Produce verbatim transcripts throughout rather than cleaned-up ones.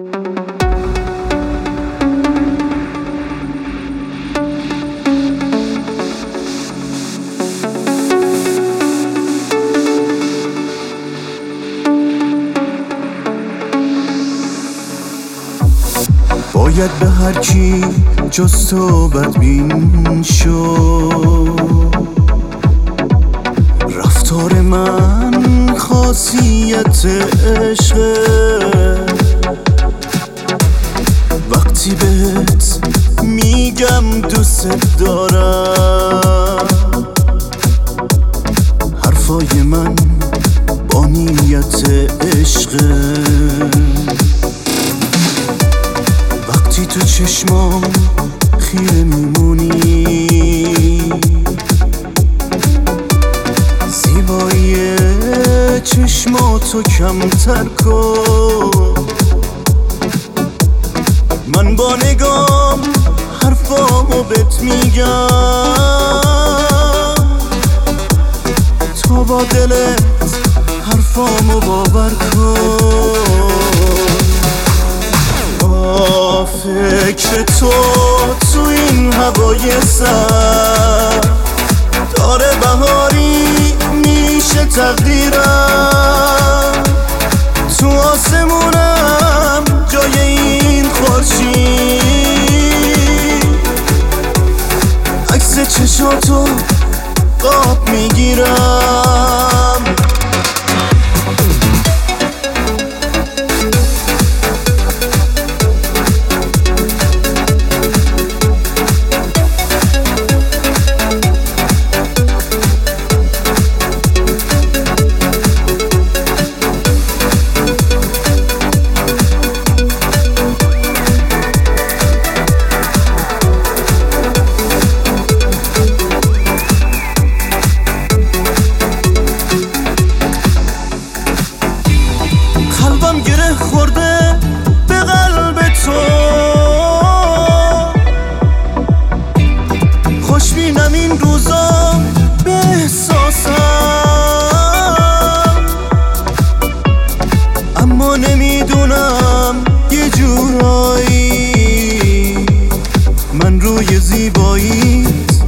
باید به هر کی جز تو بدبین شد. رفتار من خاصیت عشقه، وقتی بهت میگم دوست دارم، حرفای من با نیت عشقه. وقتی تو چشمام خیره میمونی، زیبایی چشماتو کمتر کن. من با نگام حرفامو بهت میگم، تو با دلت حرفامو باور کن. با فکر تو تو این هوای سرد داره بهاری میشه تقدیرم. تو آسمونم جای این خورشید، عکس چشاتو قاب میگیرم. قلبم گره خورده به قلب تو، خوشبینم این روزا به احساسم، اما نمیدونم یه جورایی من روی زیباییت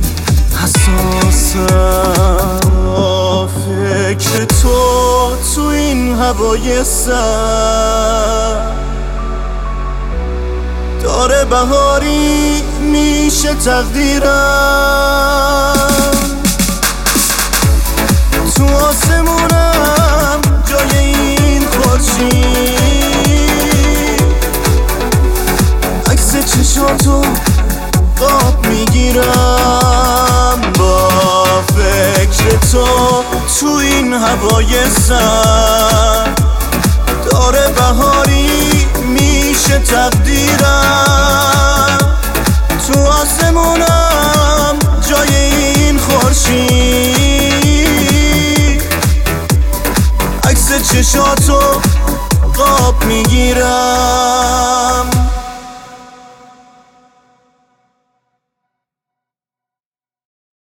حساسم. فکر تو تو این هوای سرد داره بهاری میشه تقدیرم. تو آسمونم جای این خورشید، عکس چشاتو قاب میگیرم. با فکر تو تو این هوای سرد داره بهاری میشه تقدیرم. تو آسمونم جای این خورشید، عکس چشاتو قاب میگیرم.